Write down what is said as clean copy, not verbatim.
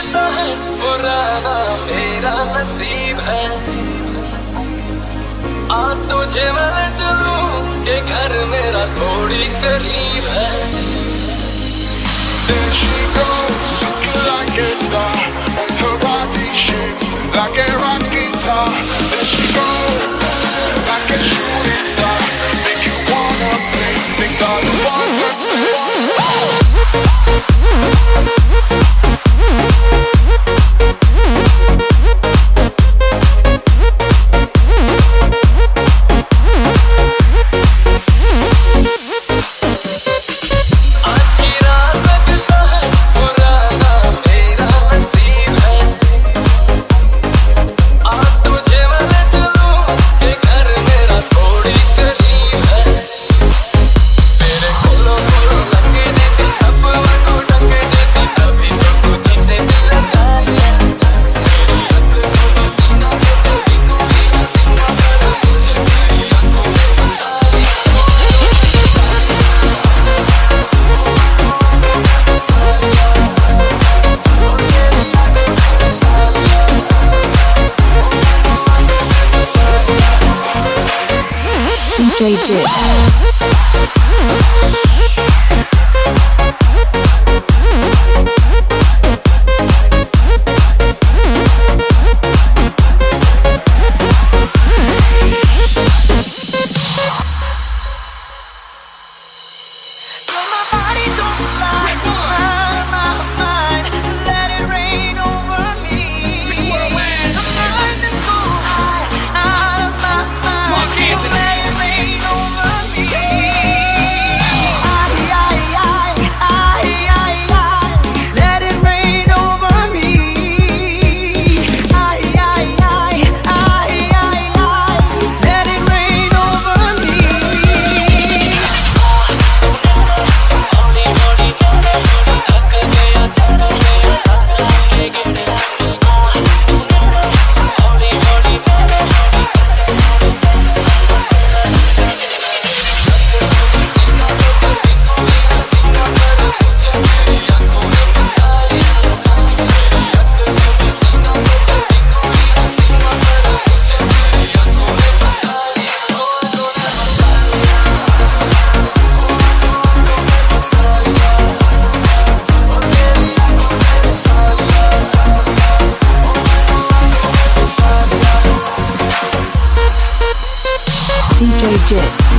लगता है पुराना मेरा नसीब है। आ तुझे मैं चलूं के घर मेरा थोड़ी करीब है। There she goes, looking like a star, with her body shaped like a rock guitar. There she goes, like a shooting star, make you wanna play, makes all the boys dance. DJ Jit. DJ Jit.